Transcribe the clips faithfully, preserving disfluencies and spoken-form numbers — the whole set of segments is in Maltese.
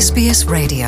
S B S Radio.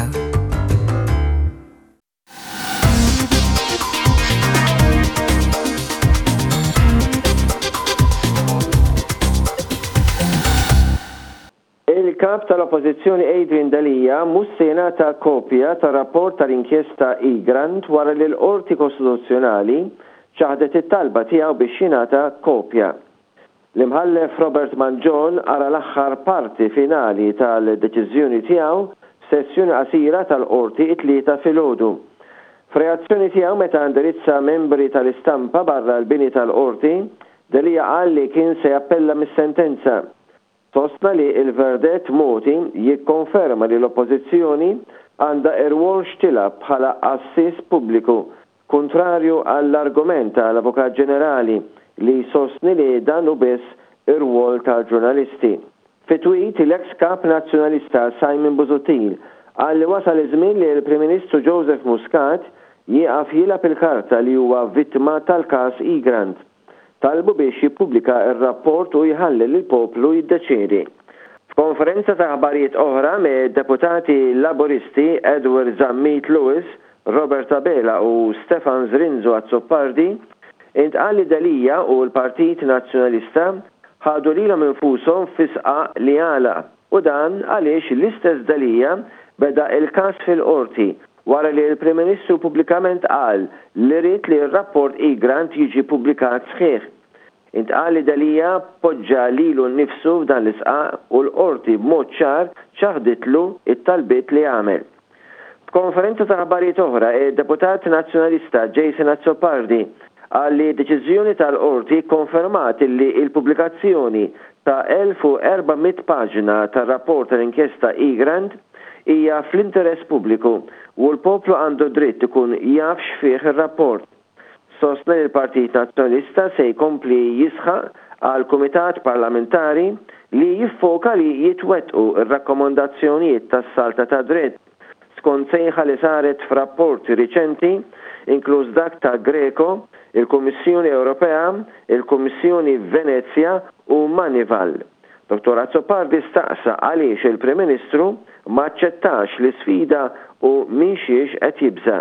Il-kap tal-Oppożizzjoni Adrian Dalija mhux se jingħata kopja tar-rapport tal-inkjesta Egrant wara li l-Qorti Kostituzzjonali ċaħdet it-talba tiegħu biex jingħata kopja. L-imħallef Robert Manjon ara l-aħħar parti finali tal-deċiżjoni tiegħu sessjoni qasira tal-qorti it-tlieta filgħodu. F'reazzjoni tiegħu meta indirizza membri tal-istampa barra l-bini tal-qorti, Dalija qal li kien se jappella mis-sentenza. Sostna li il-verdett moti jikkonferma li l-oppożizzjoni għandha irwol xtilab bħala assis pubbliku, kontrarju għall-argument tal-Avukat Ġenerali li sostni li dan hu biss ir-rwol tal-ġurnalisti. Fi tweet l-ex kap nazzjonalista Simon Busuttil qal li wasal iż-żmien li l-Prim Ministru Joseph Muscat jieqaf jilgħab il-karta li huwa vittma tal-każ Egrant. Talbu biex jippubblika r-rapport u jħallel il-poplu jiddeċiedi. F'konferenza ta' aħbarijiet oħra me deputati laboristi Edward Zammit Lewis, Robert Abela u Stefan Zrinzo Azzopardi intqal li Dalija u l-Partit Nazzjonalista ħadu lilhom infushom fisqa li għala u dan għaliex l-istess Dalija beda il-każ fil-qorti wara li l-Prim Ministru pubblikament qal li rid li r-rapport Egrant jiġi pubblikat sħiħ. Intqal li Dalija poġġa lilu nnifsu f'dan l-isqaq u l-qorti b'mod ċar ċaħditlu it-talbiet li għamel. F'konferenza ta' aħbarijiet oħra, id-Deputat Nazzjonalista Jason Azzopardi qal li deċiżjoni tal-qorti konfermat li l-pubblikazzjoni ta' elf u erba'miet paġna tar-rapport tal-inkjesta Egrant hija fl-interess pubbliku u l-poplu għandu dritt ikun jaf x'fih ir-rapport. Sostna li l-Partit Nazzjonalista se jkompli jisħaq għal Kumitat Parlamentari li jiffoka li jitwettqu r-rakkomandazzjonijiet tas-salta ta' dritt skont sejħa li saret f'rapporti riċenti, inkluż dak ta' Greco, il-Kummissjoni Ewropea, il-Kummissjoni Venezia u Manival. Doktor Azzopardi staqsa għaliex il-Prim Ministru ma aċċettax l-isfida u minxiex qed jibża.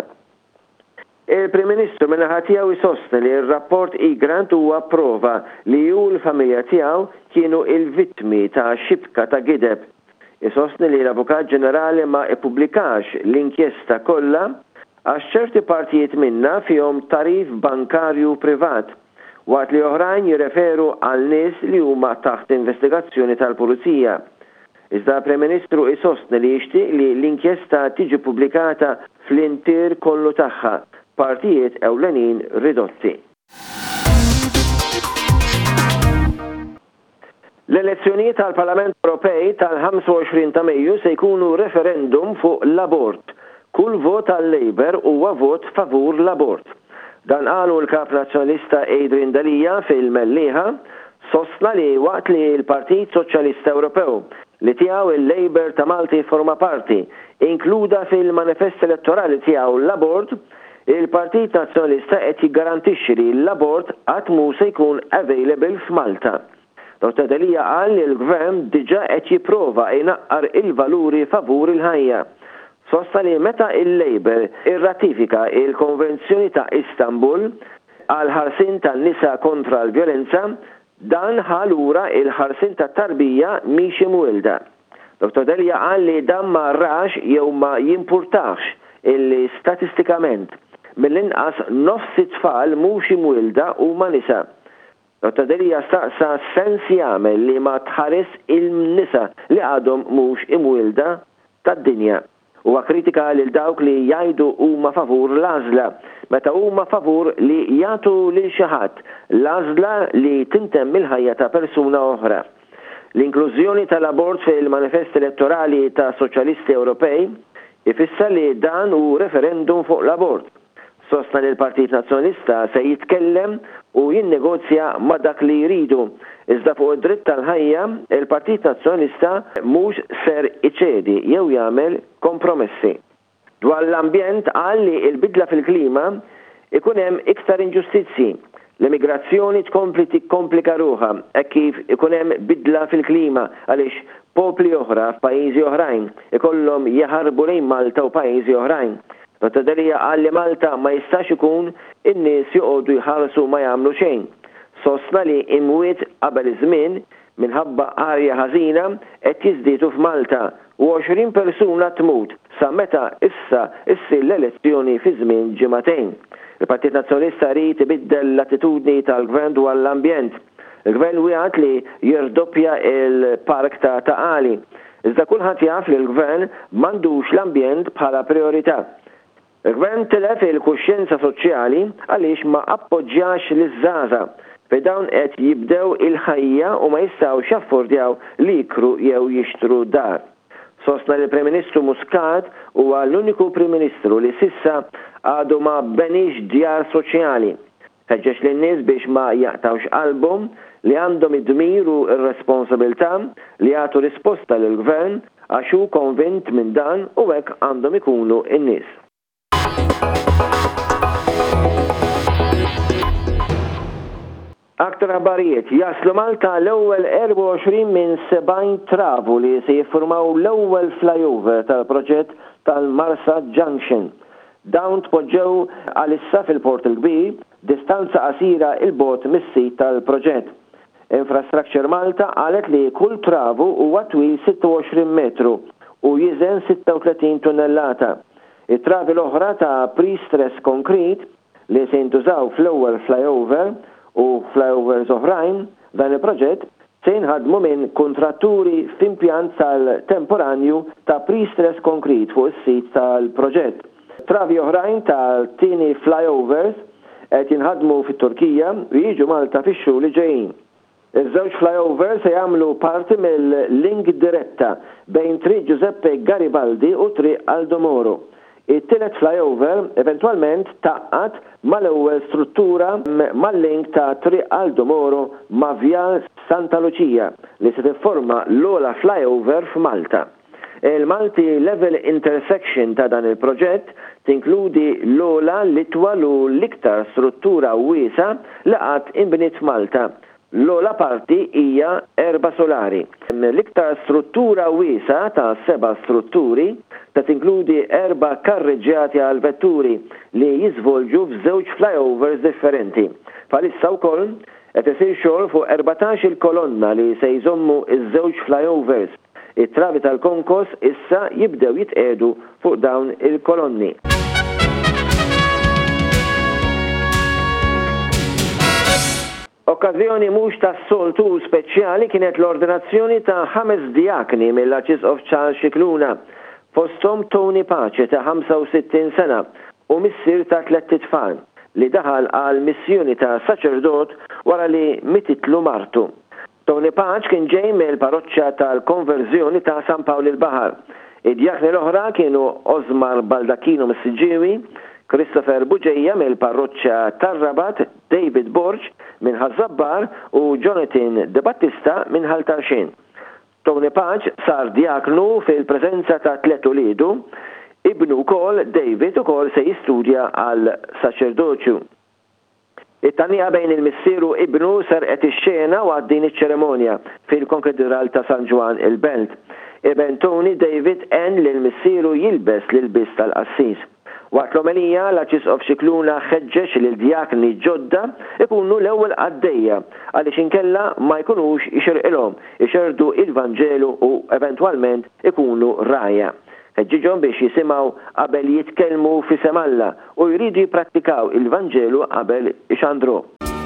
Il-Prim Ministru minnaħa tiegħu jsostni li r-rapport Egrant huwa prova li hu l-familja tiegħu kienu il-vittmi ta' xibka ta' gideb. Isostni li l-Avukat Ġenerali ma ippubblikax l-inkjesta kollha għax ċerti partijiet minna fihom tarif bankarju privat, waqt li oħrajn jirreferu għal nies li huma taħt investigazzjoni tal-Pulizija. Iżda l-Prim Ministru isostni li jixtieq li l-inkjesta tiġi pubblikata fl-intir kollu tagħha, partijiet ewlenin ridotti. L-elezzjonijiet tal-Parlament Ewropej tal-ħamsa u għoxrin ta' Mejju se jkunu referendum fuq l-abort. Kull vot għal-Labour huwa vot favur l-abort. Dan qalu l-Kap Nazzjonalista Adrian Dalija fil-Mellieħa sostna li waqt li l-Partit Soċjalista Ewropew li tiegħu il-Labour ta' Malti forma parti inkluda fil-manifest elettorali tiegħu l-abort, il-Partit Nazzjonalista qed jiggarantixxi li l-abort qatt mhu se jkun available f'Malta. Doktor Dalija qal li l-Gvern diġà qed jipprova jnaqqar il-valuri favur il-ħajja. Sosta li meta il-Labour irratifika il-Konvenzjoni ta' Istanbul għal ħarsin tan-nisa kontra l-vjolenza, dan ħalura il-ħarsin ta' tarbija mhix imwielda. Doktor Dalija qal li dan ma rrax jew ma jimpurtax illi statistikament mill-inqas nofs it-tfal mhux imwielda huma nisa. Doktor Dalija staqsa sens jagħmel li ma tħares il-nisa li għadhom mhux imwielda tad-dinja. Huwa kritika lil dawk li jgħidu huma favur l-għażla, meta huma favur li jagħtu lil xi ħadd l-għażla li tintemm il-ħajja ta' persuna oħra. L-inklużjoni tal-abort fil-manifest elettorali ta' Soċjalisti Ewropej ifisser li dan hu referendum fuq l-abort. Sostna li l-Partit Nazzjonalista se jitkellem u jinnegozja ma' dak li jridu. Iżda fuq id-dritt tal-ħajja, il-Partit Nazzjonalista mhux ser iċedi jew jagħmel kompromessi. Dwar l-ambjent qal li l-bidla fil-klima ikun hemm iktar inġustizzji. L-immigrazzjoni tkompli tikkomplika ruħha hekk kif ikun hemm bidla fil-klima għaliex popli oħra f'pajjiżi oħrajn ikollhom jaħarbu lejn Malta u pajjiżi oħrajn. Dottor D'Elia qal li Malta ma jistax ikun in-nies joqogħdu jħallsu ma jagħmlu xejn. Sostna li imwiet qabel iż-żmien minħabba arja ħażina qed jiżdiedu f'Malta u għoxrin persuna tmut sa meta issa issir l-elezzjoni fi żmien ġimagħtejn. Il-Partit Nazzjonalista rid ibiddel l-attitudni tal-Gvern dwar l-ambjent. Il-Gvern wieħed li jirdoppja il-park ta' Taqali. Iżda kulħadd jaf li l-Gvern m'għandux l-ambjent bħala priorità. Il-Gvern tilef il-kuxjenza soċjali għaliex ma appoġġjax liż-żgħażagħ fejn dawn qed jibdew il-ħajja u ma jistgħux jaffordjaw li jikru jew jixtru dar. Sostna li Prim Ministru Muscat huwa l-uniku Prim Ministru li sissa għadu ma benix djar soċjali. Ħeġġeġ lin-nies biex ma jaqtawx qalbhom li għandhom id-dmir u r-responsabilità li jagħtu risposta lill-Gvern għax hu konvint minn dan u hekk għandhom ikunu n-nies. Aktar aħbarijiet, jaslu Malta l-ewwel erba' u għoxrin minn sebgħin travu li se jiffurmaw l-ewwel flyover tal-proġett tal-Marsa Junction. Dawn tpoġġew għalissa fil-Port il-Kbir distanza qasira il-bogħod mis-sit tal-proġett. Infrastructure Malta qalet li kull travu huwa twil sitta u għoxrin metru u jiżen sitta u tletin tunnellata. It-travi l-oħra ta' pre-stress concrete li se jintużaw fl-ewwel flyover u flyovers oħrajn dan il-proġett se jinħadmu minn kontratturi f'impjant tal-temporanju ta' pre-stress concrete fuq is-sit tal-proġett. Travi oħrajn tal-tieni flyovers qed jinħadmu fit-Turkija u jiġu Malta fix-xhur li ġejjin. Iż-żewġ flyovers se jagħmlu parti mill-link diretta bejn triq Giuseppe Garibaldi u triq Aldo Moro. It-tielet flyover eventwalment taqqat mal-ewwel struttura mal-link ta' triq Aldo Moro ma' Vjal Santa Lucia li se tifforma l-ogħla flyover f'Malta. Il-Multi Level Intersection ta' dan il-proġett tinkludi l-ogħla l-itwal u l-iktar struttura wiesa li qatt inbniet f'Malta. L-ogħla parti hija erba' solari. L-iktar struttura wiesa ta' seba' strutturi ta' tinkludi erba' karreġġjati għal vetturi li jiżvolġu f'żewġ flyovers differenti. Bħalissa wkoll qed isir xogħol fuq erbatax il-kolonna li se jżommu iż-żewġ flyovers. It-travi tal-konkos issa jibdew jitqiegħdu fuq dawn il-kolonni. Okkażjoni mhux tas-soltu speċjali kienet l-ordinazzjoni ta' ħames diakni mill-Arċisqof Charles Scicluna, fosthom Tony Pace ta' ħamsa u sittin sena u missier ta' tliet tfal li daħal għal missjoni ta' saċerdot wara li mititlu martu. Tony Pace kien ġej mill-parroċċja tal-Konverżjoni ta' San Pawl il-Baħar. Id-diakni l-oħra kienu Osmar Baldacchino mis-Siġġiewi, Christopher Buġejja mill-parroċċja tar-Rabat, David Borg minn Ħażabbar u Jonathan De Battista minn Ħaltarxin. Tony Pace sar diaknu fil-preżenza ta' tliet uliedu, ibnu wkoll David ukoll se jistudja għal saċerdoċju. It-tannija bejn il-missieru ibnu sarqet ix-xena waqt din iċ-ċeremonja fil-Konkatedral ta' San Ġwan il-Belt. Ibn Tony David en li l-missieru jilbes l-ilbis tal-qassis. Waqt l-omelija l-Arċisqof Scicluna ħeġġeġ li l-djakni ġodda ikunu l-ewwel għaddejja għaliex inkella ma jkunux ixirqilhom ixerdu il-Vanġelu u eventwalment ikunu raja. Ħeġġiġhom biex jisimgħu qabel jitkellmu fi semalla u jridu jipprattikaw il-Vanġelu qabel ixandru.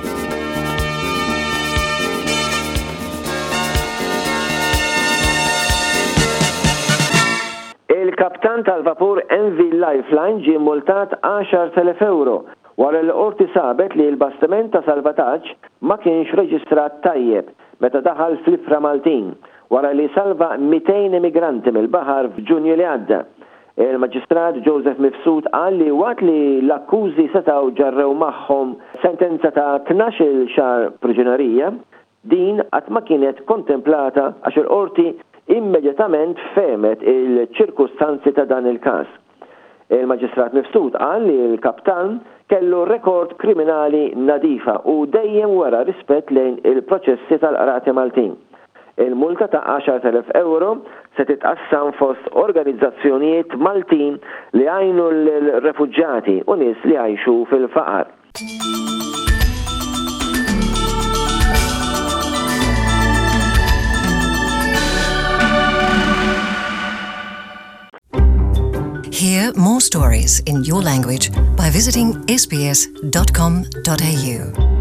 Il-kaptan tal-vapur M V Lifeline ġie multat għaxar telef euro wara l-qorti sabet li l-bastiment ta' salvataġġ ma kienx reġistrat tajjeb meta daħal fl-Ifra Maltin wara li salva mitejn immigranti mill-baħar f'Ġunju li għadda. Il-Maġistrat Joseph Mifsud qal li waqt li l-akkużi setgħu ġarrew magħhom sentenza ta' tnax-il xahar priġunerija, din qatt ma kienet kontemplata għax il-qorti immedjatament femet il-ċirkustanzi ta' dan il-każ. Il-Maġistrat Mifsud qal li l-kaptan kellu rekord kriminali nadifa u dejjem wara rispett lejn il-proċessi tal-qrati Maltin. Il-multa ta' għaxar elef euro se titqassam fost organizzazzjonijiet Maltin li għajnu l-refuġġati u nies li għajxu fil-faqar. Hear more stories in your language by visiting s b s dot com dot a u.